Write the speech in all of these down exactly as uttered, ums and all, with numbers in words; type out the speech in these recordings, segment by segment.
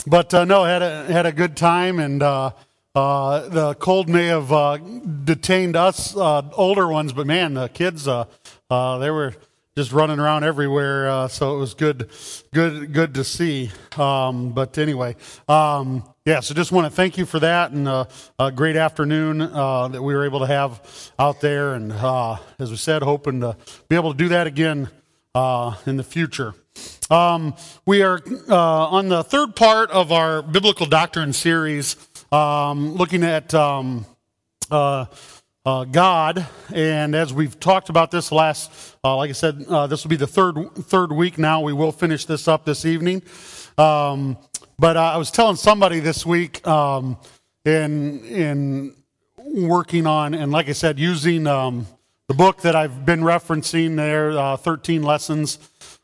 but uh, no, had a had a good time, and uh, uh, the cold may have uh, detained us uh, older ones, but man, the kids uh, uh, they were just running around everywhere, uh, so it was good, good, good to see. Um, but anyway, um, yeah, so just want to thank you for that, and uh, a great afternoon uh, that we were able to have out there, and uh, as we said, hoping to be able to do that again uh, in the future. Um, we are uh, on the third part of our biblical doctrine series, um, looking at um, uh, uh, God, and as we've talked about this last, uh, like I said, uh, this will be the third third week now. We will finish this up this evening. Um, but uh, I was telling somebody this week um, in in working on, and like I said, using um, the book that I've been referencing there, uh, thirteen Lessons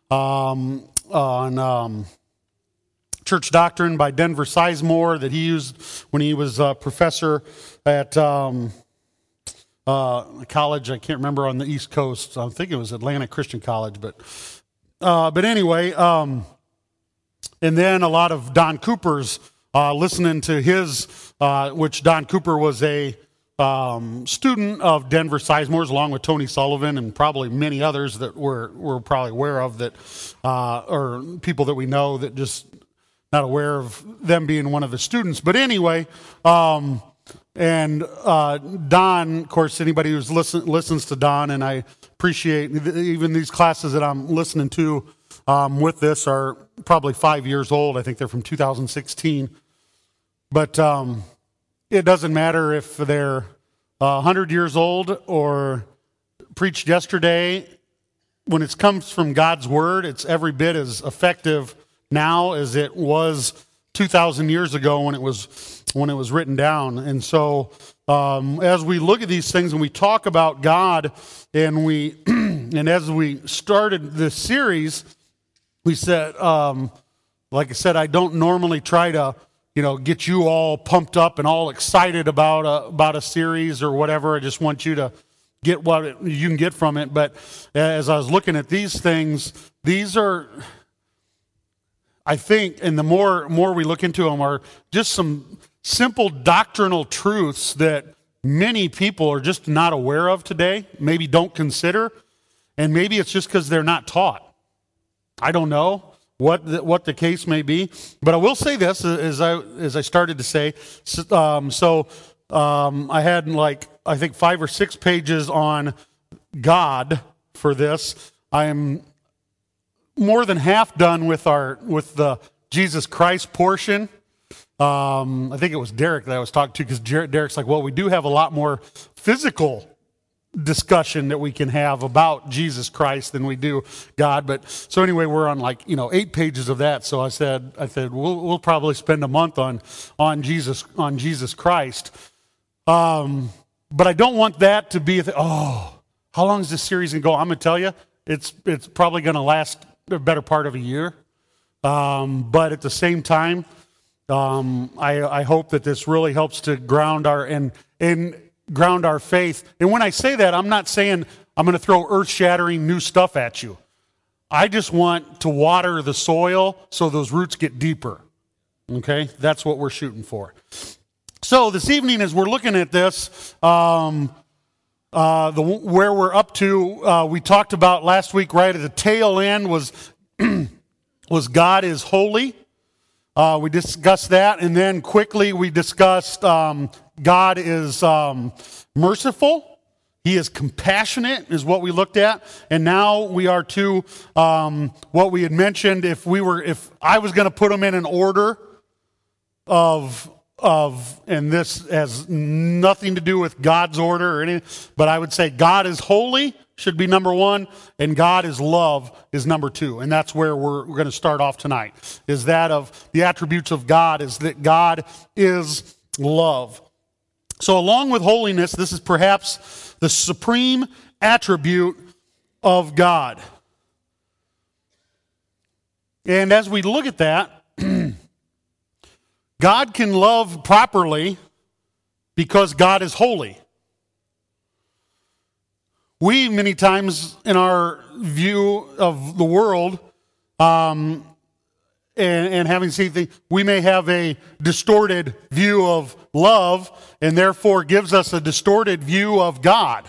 um, on um, Church Doctrine by Denver Sizemore that he used when he was a professor at um, uh, college. I can't remember, on the East Coast. I think it was Atlantic Christian College, but uh, but anyway. Um, And then a lot of Don Cooper's, uh, listening to his, uh, which Don Cooper was a um, student of Denver Sizemore's, along with Tony Sullivan and probably many others that we're, we're probably aware of, that, uh, or people that we know that just not aware of them being one of the students. But anyway, um, and uh, Don, of course, anybody who's listen, listens to Don, and I appreciate even these classes that I'm listening to um, with this are probably five years old. I think they're from two thousand sixteen. But um, it doesn't matter if they're uh, one hundred years old or preached yesterday. When it comes from God's Word, it's every bit as effective now as it was two thousand years ago when it was when it was written down. And so um, as we look at these things and we talk about God, and we and as we started this series, we said, um, like I said, I don't normally try to, you know, get you all pumped up and all excited about a, about a series or whatever. I just want you to get what it, you can get from it. But as I was looking at these things, these are, I think, and the more more we look into them, are just some simple doctrinal truths that many people are just not aware of today, maybe don't consider, and maybe it's just because they're not taught. I don't know what the, what the case may be, but I will say this, as I as I started to say. Um, so um, I had like I think five or six pages on God for this. I am more than half done with our with the Jesus Christ portion. Um, I think it was Derek that I was talking to, because Derek's like, well, we do have a lot more physical discussion that we can have about Jesus Christ than we do God. But so anyway, we're on like, you know, eight pages of that. So I said, I said, we'll, we'll probably spend a month on, on Jesus, on Jesus Christ. Um, but I don't want that to be, a oh, how long is this series going to go? I'm going to tell you, it's, it's probably going to last a better part of a year. Um, but at the same time, um, I, I hope that this really helps to ground our, and, and, ground our faith. And when I say that, I'm not saying I'm going to throw earth-shattering new stuff at you. I just want to water the soil so those roots get deeper. Okay? That's what we're shooting for. So this evening, as we're looking at this, um, uh, the where we're up to, uh, we talked about last week, right at the tail end, was, was God is holy. Uh, we discussed that, and then quickly we discussed um, God is um, merciful. He is compassionate, is what we looked at. And now we are to um, what we had mentioned. If we were, if I was going to put them in an order of of, and this has nothing to do with God's order or anything, but I would say God is holy should be number one, and God is love is number two. And that's where we're, we're going to start off tonight, is that of the attributes of God, is that God is love. So along with holiness, this is perhaps the supreme attribute of God. And as we look at that, God can love properly because God is holy. We, many times in our view of the world, um, and, and having seen things, we may have a distorted view of love, and therefore gives us a distorted view of God.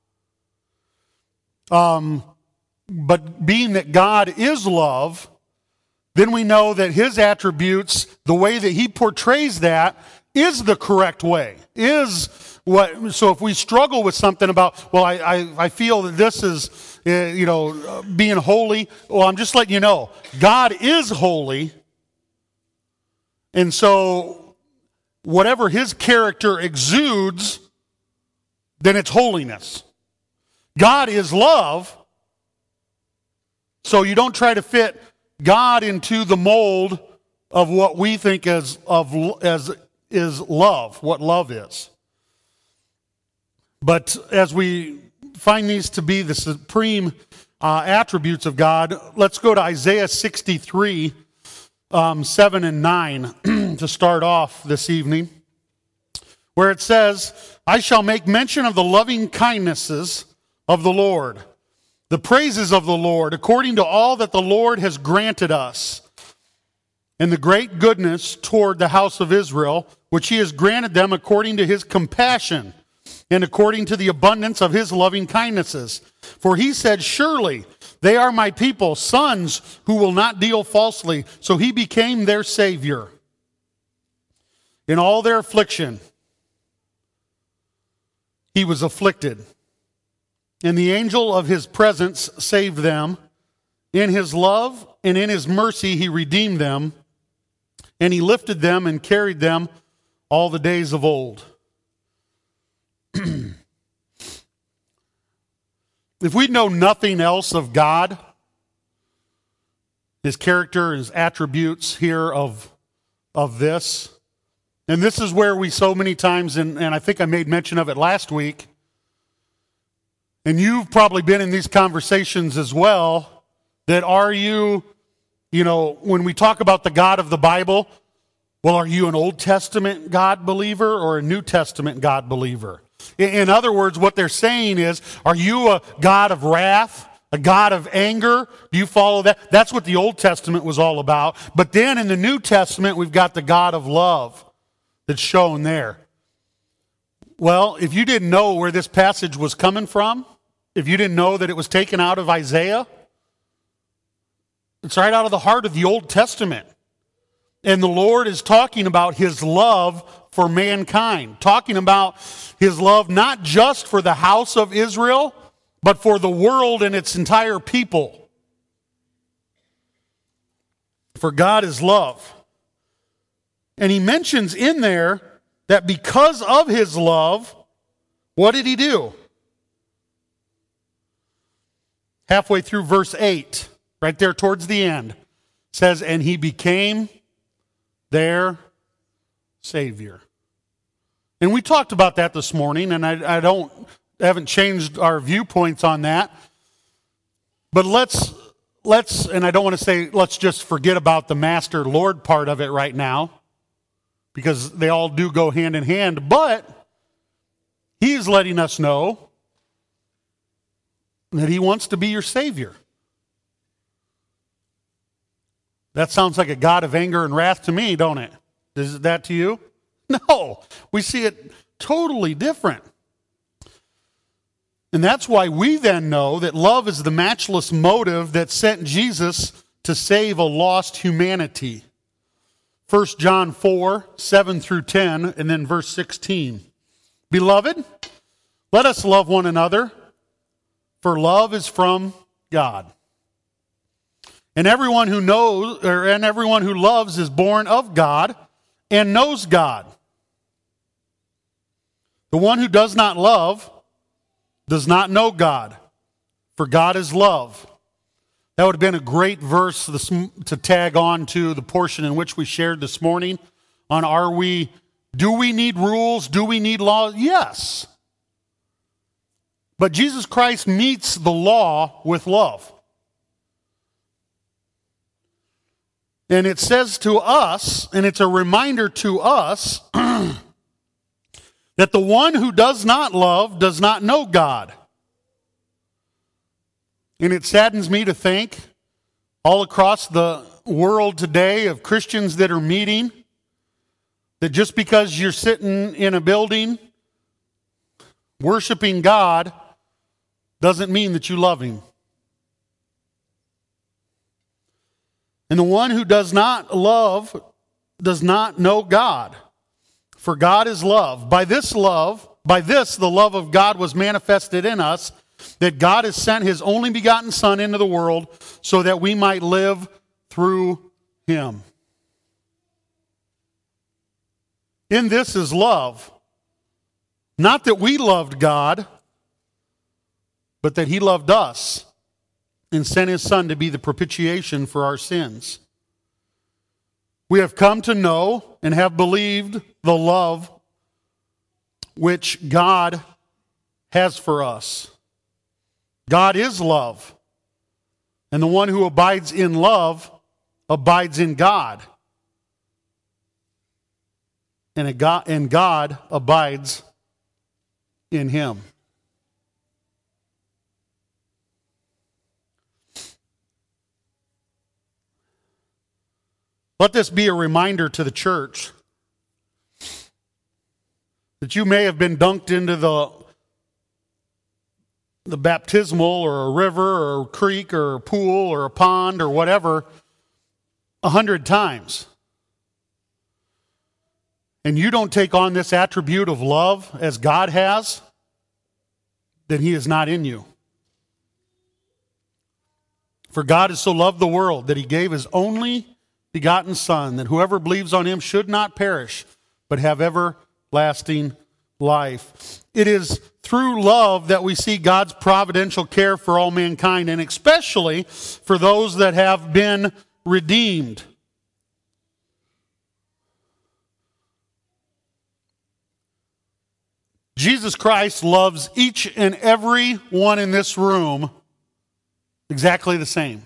Um, but being that God is love, then we know that his attributes, the way that he portrays that, is the correct way. Is what, so if we struggle with something about, well, I, I, I feel that this is, uh, you know, uh, being holy, well, I'm just letting you know, God is holy. And so whatever his character exudes, then it's holiness. God is love. So you don't try to fit God into the mold of what we think as of as is love, what love is. But as we find these to be the supreme uh, attributes of God, let's go to Isaiah sixty-three, um, seven and nine to start off this evening, where it says, I shall make mention of the loving kindnesses of the Lord, the praises of the Lord, according to all that the Lord has granted us, and the great goodness toward the house of Israel, which he has granted them according to his compassion, and according to the abundance of his loving kindnesses. For he said, surely they are my people, sons who will not deal falsely. So he became their Savior. In all their affliction, he was afflicted. And the angel of his presence saved them. In his love and in his mercy he redeemed them. And he lifted them and carried them all the days of old. If we know nothing else of God, his character, his attributes here of, of this, and this is where we so many times, and, and I think I made mention of it last week, and you've probably been in these conversations as well, that are you, you know, when we talk about the God of the Bible, well, are you an Old Testament God believer or a New Testament God believer? In other words, what they're saying is, are you a God of wrath, a God of anger? Do you follow that? That's what the Old Testament was all about. But then in the New Testament, we've got the God of love that's shown there. Well, if you didn't know where this passage was coming from, if you didn't know that it was taken out of Isaiah, it's right out of the heart of the Old Testament. And the Lord is talking about his love for mankind, talking about his love not just for the house of Israel, but for the world and its entire people. For God is love. And he mentions in there that because of his love, what did he do? Halfway through verse eight, right there towards the end, says, and he became their Savior. And we talked about that this morning, and I, I don't haven't changed our viewpoints on that. But let's let's and I don't want to say let's just forget about the Master Lord part of it right now, because they all do go hand in hand, but he's letting us know that he wants to be your Savior. That sounds like a God of anger and wrath to me, don't it? Is that to you? No, we see it totally different. And that's why we then know that love is the matchless motive that sent Jesus to save a lost humanity. First John four, seven through ten, and then verse sixteen. Beloved, let us love one another, for love is from God. And everyone who knows, or and everyone who loves is born of God and knows God. The one who does not love does not know God, for God is love. That would have been a great verse to tag on to the portion in which we shared this morning on are we, do we need rules? Do we need laws? Yes. But Jesus Christ meets the law with love. And it says to us, and it's a reminder to us, that the one who does not love does not know God. And it saddens me to think all across the world today of Christians that are meeting, that just because you're sitting in a building worshiping God doesn't mean that you love Him. And the one who does not love does not know God, for God is love. By this love, by this the love of God was manifested in us, that God has sent His only begotten Son into the world so that we might live through Him. In this is love. Not that we loved God, but that He loved us and sent His Son to be the propitiation for our sins. We have come to know and have believed the love which God has for us. God is love, and the one who abides in love abides in God, and God, and God abides in him. Let this be a reminder to the church that you may have been dunked into the, the baptismal or a river or a creek or a pool or a pond or whatever a hundred times. And you don't take on this attribute of love as God has, then He is not in you. For God has so loved the world that He gave His only begotten Son, that whoever believes on Him should not perish, but have everlasting life. It is through love that we see God's providential care for all mankind, and especially for those that have been redeemed. Jesus Christ loves each and every one in this room exactly the same.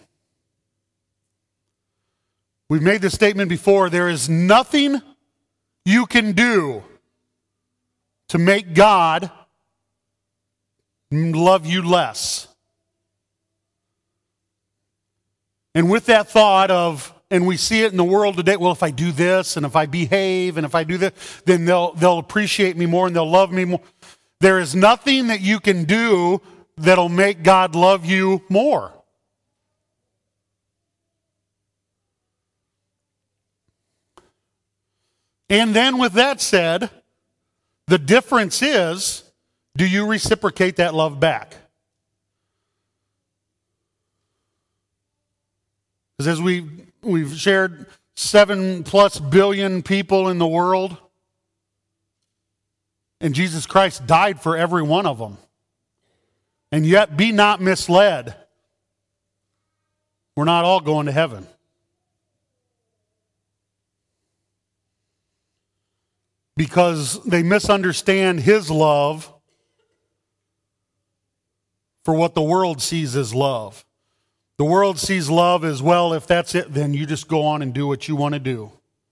We've made this statement before. There is nothing you can do to make God love you less. And with that thought of, and we see it in the world today, well, if I do this, and if I behave, and if I do this, then they'll, they'll appreciate me more and they'll love me more. There is nothing that you can do that'll make God love you more. And then with that said, the difference is, do you reciprocate that love back? Because as we, we've shared, seven plus billion people in the world, and Jesus Christ died for every one of them. And yet be not misled. We're not all going to heaven. Because they misunderstand His love for what the world sees as love. The world sees love as, well, if that's it, then you just go on and do what you want to do.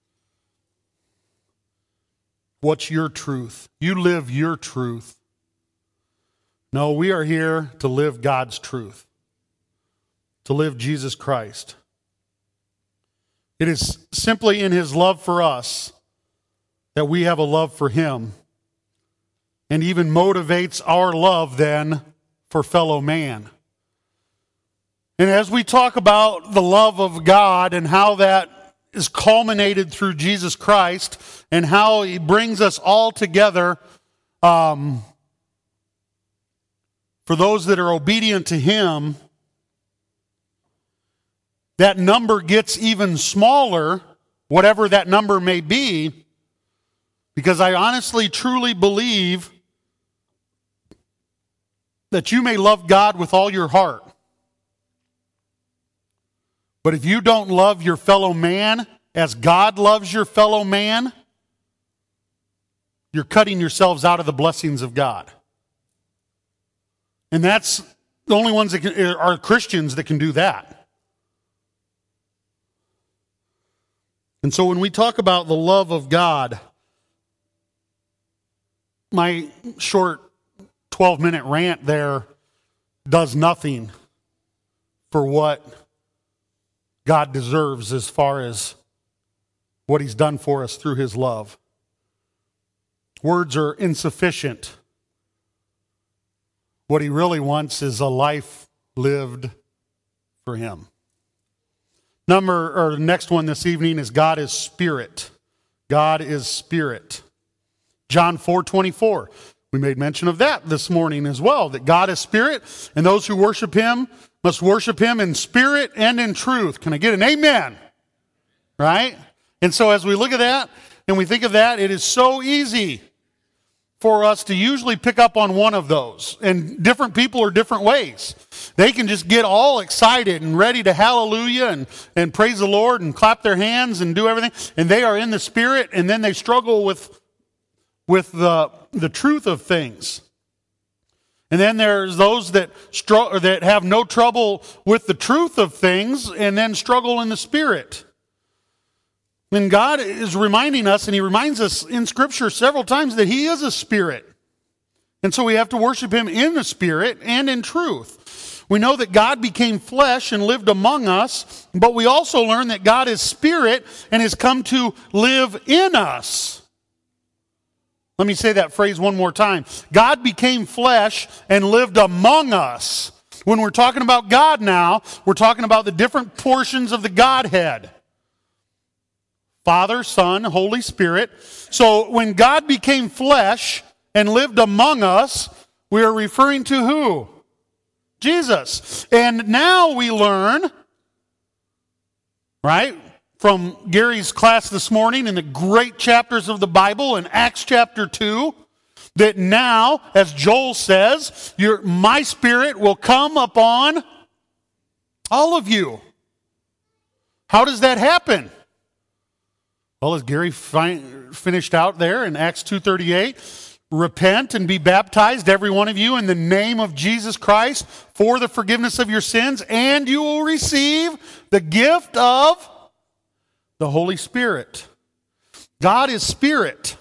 What's your truth? You live your truth. No, we are here to live God's truth, to live Jesus Christ. It is simply in His love for us that we have a love for Him, and even motivates our love then for fellow man. And as we talk about the love of God and how that is culminated through Jesus Christ and how He brings us all together, um, for those that are obedient to Him, that number gets even smaller, whatever that number may be, because I honestly, truly believe that you may love God with all your heart. But if you don't love your fellow man as God loves your fellow man, you're cutting yourselves out of the blessings of God. And that's the only ones that can, are Christians that can do that. And so when we talk about the love of God, my short twelve-minute rant there does nothing for what God deserves as far as what he's done for us through his love. Words are insufficient. What he really wants is a life lived for him. Number, or the next one this evening is God is spirit. God is spirit. John four twenty-four. We made mention of that this morning as well, that God is spirit, and those who worship him must worship him in spirit and in truth. Can I get an amen? Right? And so as we look at that and we think of that, it is so easy for us to usually pick up on one of those. And different people are different ways. They can just get all excited and ready to hallelujah and, and praise the Lord and clap their hands and do everything. And they are in the spirit, and then they struggle with, with the, the truth of things. And then there's those that str- or that have no trouble with the truth of things and then struggle in the spirit. And God is reminding us, and he reminds us in Scripture several times, that he is a spirit. And so we have to worship him in the spirit and in truth. We know that God became flesh and lived among us, but we also learn that God is spirit and has come to live in us. Let me say that phrase one more time. God became flesh and lived among us. When we're talking about God now, we're talking about the different portions of the Godhead. Father, Son, Holy Spirit. So when God became flesh and lived among us, we are referring to who? Jesus. And now we learn, right, from Gary's class this morning in the great chapters of the Bible in Acts chapter two, that now, as Joel says, your, my spirit will come upon all of you. How does that happen? Well, as Gary fi- finished out there in Acts two thirty-eight, repent and be baptized, every one of you, in the name of Jesus Christ for the forgiveness of your sins, and you will receive the gift of the Holy Spirit. God is spirit.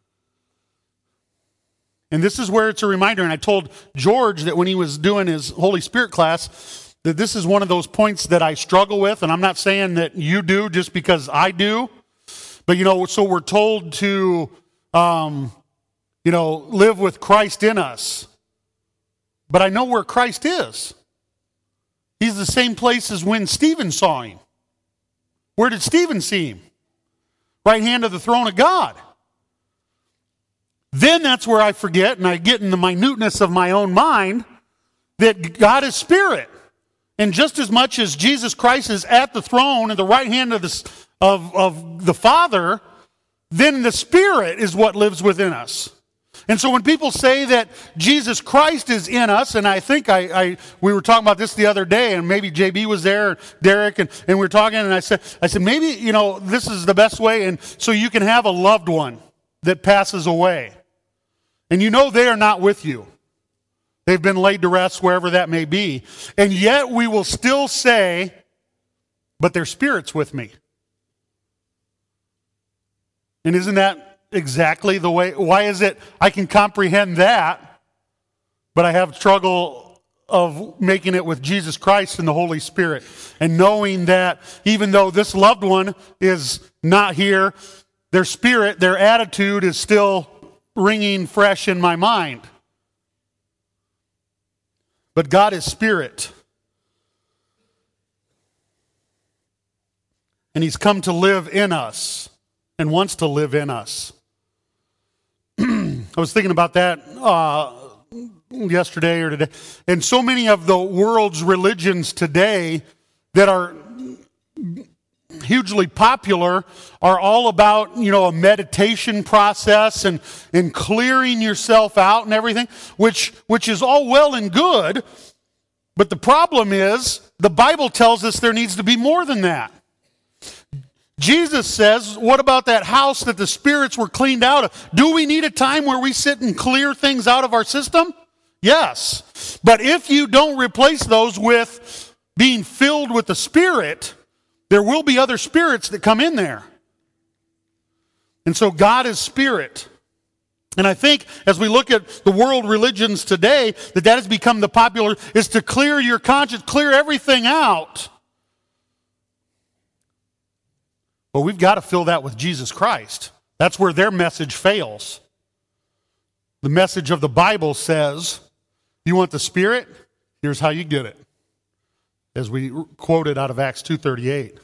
And this is where it's a reminder, and I told George that when he was doing his Holy Spirit class, that this is one of those points that I struggle with, and I'm not saying that you do just because I do. But, you know, so we're told to, um, you know, live with Christ in us. But I know where Christ is. He's the same place as when Stephen saw him. Where did Stephen see him? Right hand of the throne of God. Then that's where I forget, and I get in the minuteness of my own mind, that God is spirit. And just as much as Jesus Christ is at the throne at the right hand of the Of, of the Father, then the Spirit is what lives within us. And so when people say that Jesus Christ is in us, and I think I, I we were talking about this the other day, and maybe J B was there, Derek, and, and we were talking, and I said, I said, maybe, you know, this is the best way, and so you can have a loved one that passes away. And you know they are not with you. They've been laid to rest wherever that may be. And yet we will still say, but their spirit's with me. And isn't that exactly the way? Why is it I can comprehend that, but I have trouble of making it with Jesus Christ and the Holy Spirit, and knowing that even though this loved one is not here, their spirit, their attitude is still ringing fresh in my mind. But God is spirit. And he's come to live in us. And wants to live in us. I was thinking about that uh, yesterday or today. And so many of the world's religions today that are hugely popular are all about, you know, a meditation process and, and clearing yourself out and everything, which, which is all well and good. But the problem is, the Bible tells us there needs to be more than that. Jesus says, what about that house that the spirits were cleaned out of? Do we need a time where we sit and clear things out of our system? Yes. But if you don't replace those with being filled with the Spirit, there will be other spirits that come in there. And so God is spirit. And I think as we look at the world religions today, that that has become the popular, is to clear your conscience, clear everything out. But we've got to fill that with Jesus Christ. That's where their message fails. The message of the Bible says, you want the Spirit? Here's how you get it. As we quoted out of Acts two thirty-eight.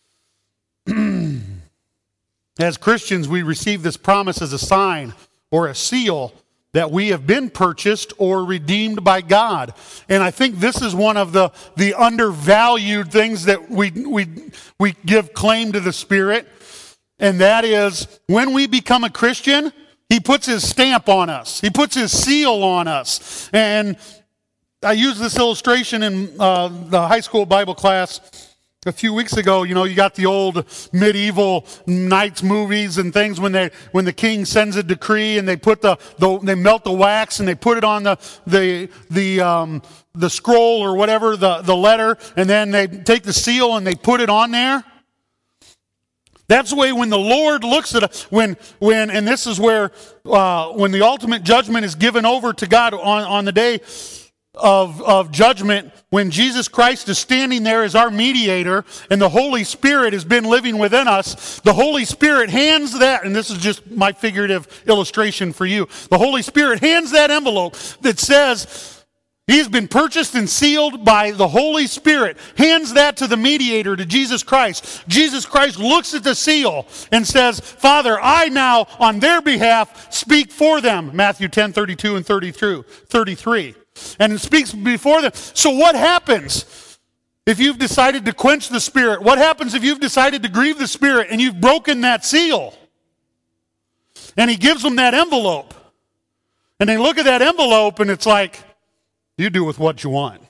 As Christians, we receive this promise as a sign or a seal that we have been purchased or redeemed by God. And I think this is one of the, the undervalued things that we, we, we give claim to the Spirit. And that is, when we become a Christian, He puts His stamp on us. He puts His seal on us. And I used this illustration in uh, the high school Bible class a few weeks ago. You know, you got the old medieval knights movies and things when they when the king sends a decree and they put the, the they melt the wax and they put it on the the the um, the scroll or whatever, the the letter, and then they take the seal and they put it on there. That's the way when the Lord looks at us, when, when, and this is where, uh, when the ultimate judgment is given over to God on, on the day of, of judgment, when Jesus Christ is standing there as our mediator and the Holy Spirit has been living within us, the Holy Spirit hands that, and this is just my figurative illustration for you, the Holy Spirit hands that envelope that says, He's been purchased and sealed by the Holy Spirit. Hands that to the mediator, to Jesus Christ. Jesus Christ looks at the seal and says, Father, I now, on their behalf, speak for them. Matthew ten, thirty-two and thirty-three. And it speaks before them. So what happens if you've decided to quench the Spirit? What happens if you've decided to grieve the Spirit and you've broken that seal? And He gives them that envelope. And they look at that envelope and it's like, you do with what you want.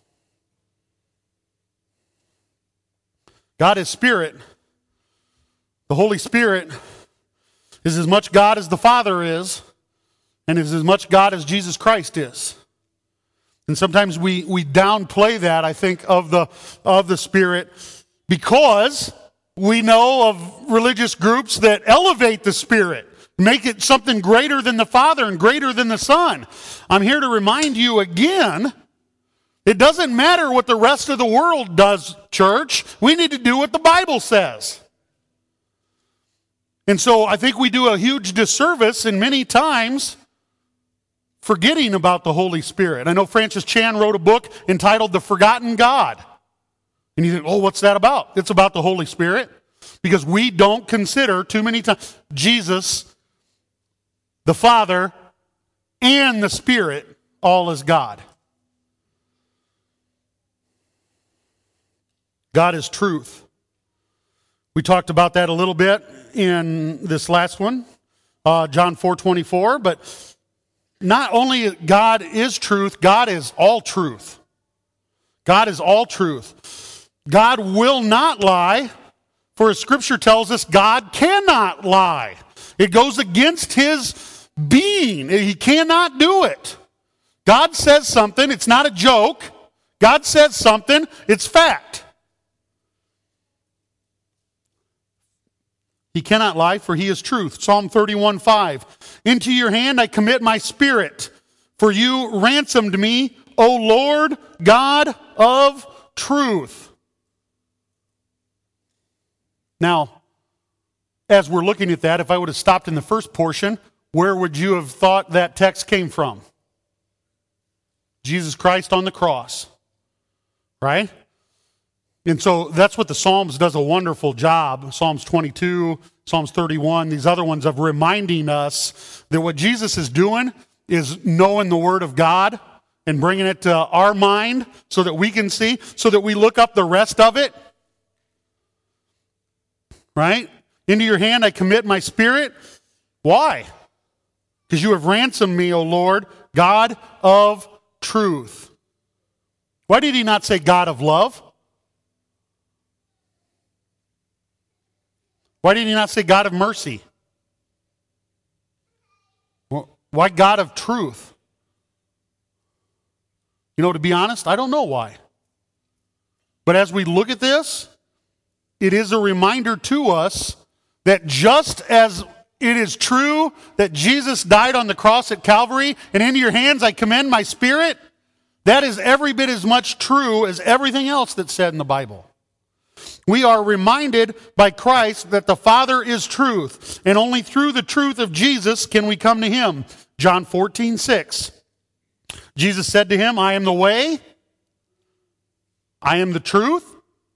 God is Spirit. The Holy Spirit is as much God as the Father is, and is as much God as Jesus Christ is. And sometimes we, we downplay that, I think, of the, of the Spirit because we know of religious groups that elevate the Spirit, make it something greater than the Father and greater than the Son. I'm here to remind you again, it doesn't matter what the rest of the world does, church. We need to do what the Bible says. And so I think we do a huge disservice, and many times forgetting about the Holy Spirit. I know Francis Chan wrote a book entitled The Forgotten God. And you think, oh, what's that about? It's about the Holy Spirit. Because we don't consider too many times Jesus, the Father, and the Spirit all as God. God is truth. We talked about that a little bit in this last one, uh, John four twenty-four. But not only God is truth, God is all truth. God is all truth. God will not lie, for as Scripture tells us, God cannot lie. It goes against His being. He cannot do it. God says something, it's not a joke. God says something, it's fact. He cannot lie, for He is truth. Psalm thirty-one five. Into your hand I commit my spirit, for you ransomed me, O Lord God of truth. Now, as we're looking at that, if I would have stopped in the first portion, where would you have thought that text came from? Jesus Christ on the cross. Right? And so that's what the Psalms does a wonderful job. Psalms twenty-two, Psalms thirty-one, these other ones of reminding us that what Jesus is doing is knowing the Word of God and bringing it to our mind so that we can see, so that we look up the rest of it. Right? Into your hand I commit my spirit. Why? Because you have ransomed me, O Lord, God of truth. Why did He not say God of love? Why did He not say God of mercy? Well, why God of truth? You know, to be honest, I don't know why. But as we look at this, it is a reminder to us that just as it is true that Jesus died on the cross at Calvary, and into your hands I commend my spirit, that is every bit as much true as everything else that's said in the Bible. We are reminded by Christ that the Father is truth, and only through the truth of Jesus can we come to him. John fourteen six. Jesus said to him, I am the way, I am the truth,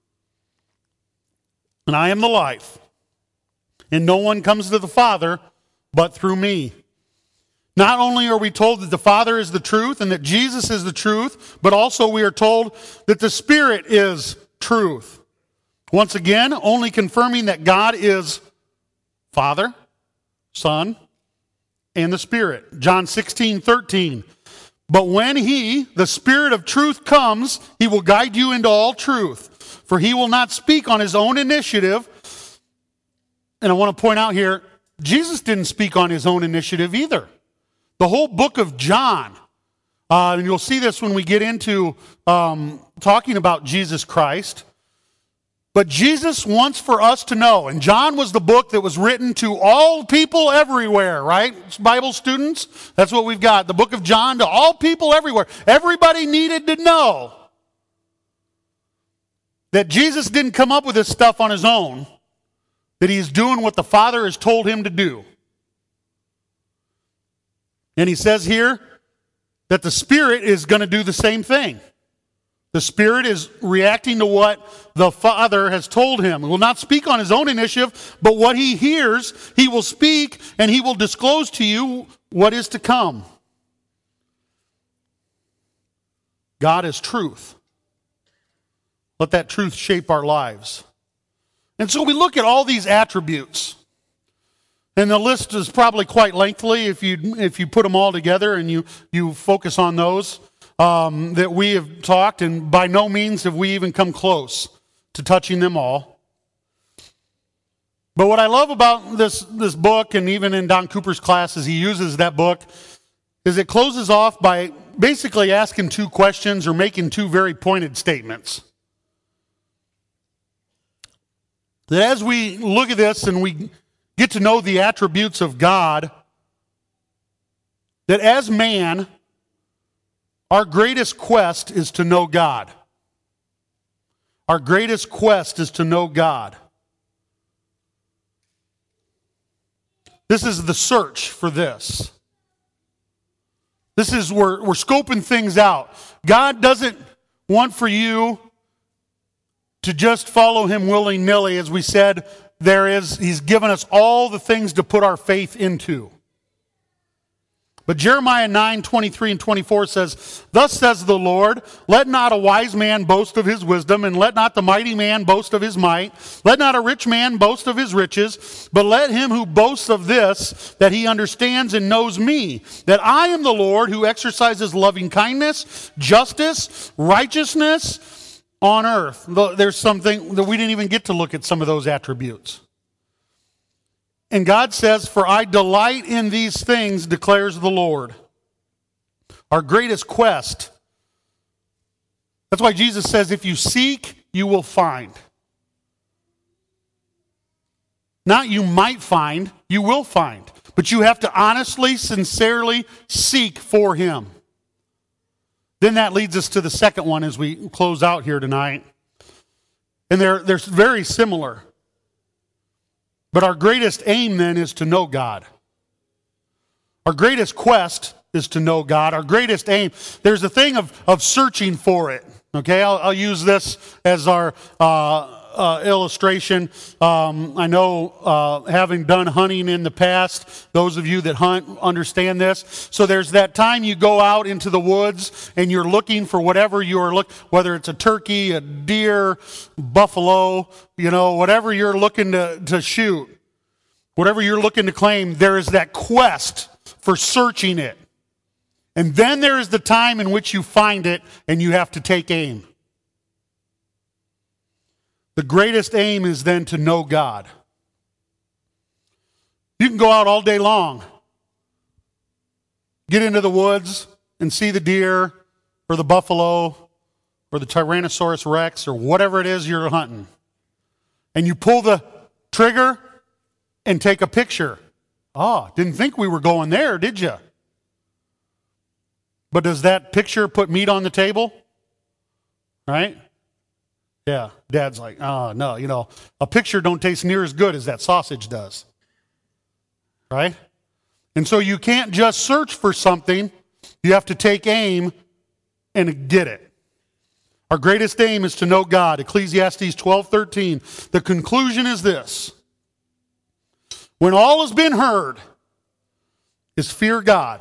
and I am the life. And no one comes to the Father but through me. Not only are we told that the Father is the truth and that Jesus is the truth, but also we are told that the Spirit is truth. Once again, only confirming that God is Father, Son, and the Spirit. John sixteen thirteen. But when he, the Spirit of truth, comes, he will guide you into all truth. For he will not speak on his own initiative. And I want to point out here, Jesus didn't speak on his own initiative either. The whole book of John, uh, and you'll see this when we get into um, talking about Jesus Christ. But Jesus wants for us to know, and John was the book that was written to all people everywhere, right? Bible students, that's what we've got. The book of John to all people everywhere. Everybody needed to know that Jesus didn't come up with this stuff on his own, that he's doing what the Father has told him to do. And he says here that the Spirit is going to do the same thing. The Spirit is reacting to what the Father has told him. He will not speak on his own initiative, but what he hears, he will speak, and he will disclose to you what is to come. God is truth. Let that truth shape our lives. And so we look at all these attributes. And the list is probably quite lengthy if you if you put them all together and you, you focus on those. Um, that we have talked, and by no means have we even come close to touching them all. But what I love about this, this book, and even in Don Cooper's classes, he uses that book, is it closes off by basically asking two questions or making two very pointed statements. That as we look at this and we get to know the attributes of God, that as man, our greatest quest is to know God. Our greatest quest is to know God. This is the search for this. This is where we're scoping things out. God doesn't want for you to just follow him willy-nilly. As we said, there is, he's given us all the things to put our faith into. But Jeremiah nine, twenty-three and twenty-four says, Thus says the Lord, let not a wise man boast of his wisdom, and let not the mighty man boast of his might. Let not a rich man boast of his riches, but let him who boasts of this, that he understands and knows me, that I am the Lord who exercises loving kindness, justice, righteousness on earth. There's something that we didn't even get to look at some of those attributes. And God says, for I delight in these things, declares the Lord. Our greatest quest. That's why Jesus says, if you seek, you will find. Not you might find, you will find. But you have to honestly, sincerely seek for him. Then that leads us to the second one as we close out here tonight. And they're, they're very similar. But our greatest aim then is to know God. Our greatest quest is to know God. Our greatest aim, there's a thing of, of searching for it. Okay, I'll, I'll use this as our uh, uh, illustration. Um, I know uh, having done hunting in the past, those of you that hunt understand this. So there's that time you go out into the woods and you're looking for whatever you're looking, whether it's a turkey, a deer, buffalo, you know, whatever you're looking to, to shoot, whatever you're looking to claim, there is that quest for searching it. And then there is the time in which you find it and you have to take aim. The greatest aim is then to know God. You can go out all day long, get into the woods and see the deer or the buffalo or the Tyrannosaurus Rex or whatever it is you're hunting. And you pull the trigger and take a picture. Oh, didn't think we were going there, did you? But does that picture put meat on the table? Right? Yeah, Dad's like, oh, no, you know, a picture don't taste near as good as that sausage does. Right? And so you can't just search for something. You have to take aim and get it. Our greatest aim is to know God. Ecclesiastes twelve thirteen. The conclusion is this. When all has been heard, is fear God.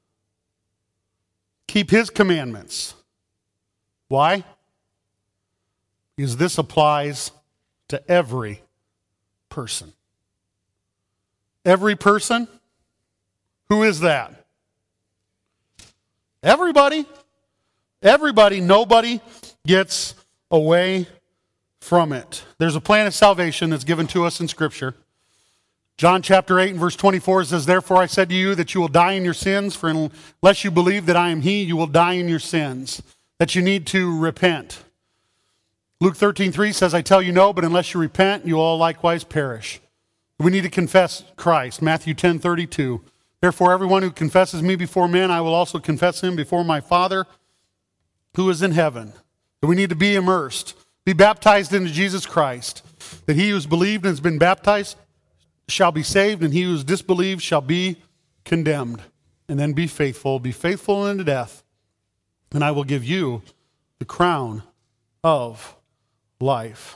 Keep his commandments. Why? Because this applies to every person. Every person? Who is that? Everybody. Everybody. Nobody gets away from it. There's a plan of salvation that's given to us in Scripture. John chapter eight and verse twenty-four says, therefore I said to you that you will die in your sins, for unless you believe that I am he, you will die in your sins. That you need to repent. Luke thirteen three says, I tell you no, but unless you repent, you will all likewise perish. We need to confess Christ. Matthew ten thirty-two. Therefore, everyone who confesses me before men, I will also confess him before my Father who is in heaven. That we need to be immersed, be baptized into Jesus Christ. That he who has believed and has been baptized shall be saved, and he who has disbelieved shall be condemned. And then be faithful, be faithful unto death, and I will give you the crown of life.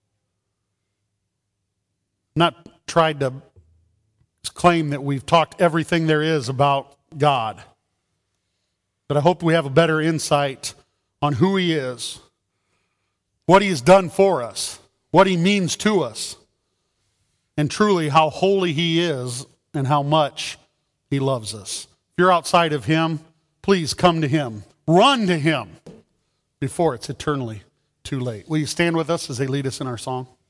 Not tried to claim that we've talked everything there is about God, but I hope we have a better insight on who he is, what he has done for us, what he means to us, and truly how holy he is and how much he loves us. If you're outside of him, please come to him. Run to him before it's eternally too late. Will you stand with us as they lead us in our song?